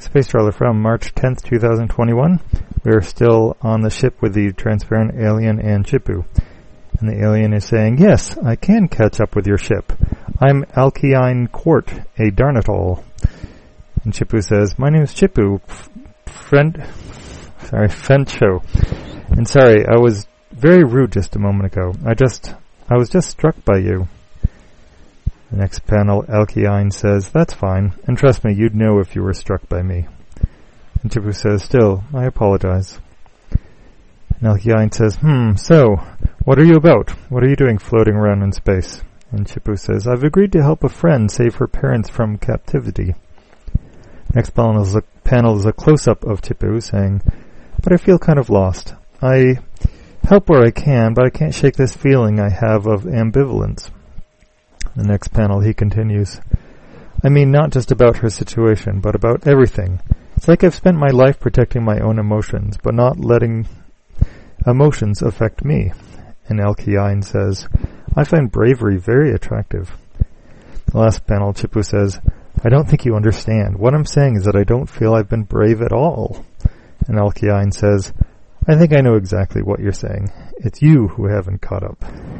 Space Trawler from March 10th, 2021. We are still on the ship with the transparent alien and Chippu. And the alien is saying, yes, I can catch up with your ship. I'm Alkyne Court, a Darnatol. And Chippu says, my name is Chippu, Fencho. And sorry, I was very rude just a moment ago. I was just struck by you. The next panel, Alkyne says, that's fine, and trust me, you'd know if you were struck by me. And Chippu says, still, I apologize. And Alkyne says, so, what are you about? What are you doing floating around in space? And Chippu says, I've agreed to help a friend save her parents from captivity. Next panel is a close-up of Chippu saying, but I feel kind of lost. I help where I can, but I can't shake this feeling I have of ambivalence. The next panel, he continues, I mean not just about her situation, but about everything. It's like I've spent my life protecting my own emotions, but not letting emotions affect me. And Alkyne says, I find bravery very attractive. The last panel, Chippu says, I don't think you understand. What I'm saying is that I don't feel I've been brave at all. And Alkyne says, I think I know exactly what you're saying. It's you who haven't caught up.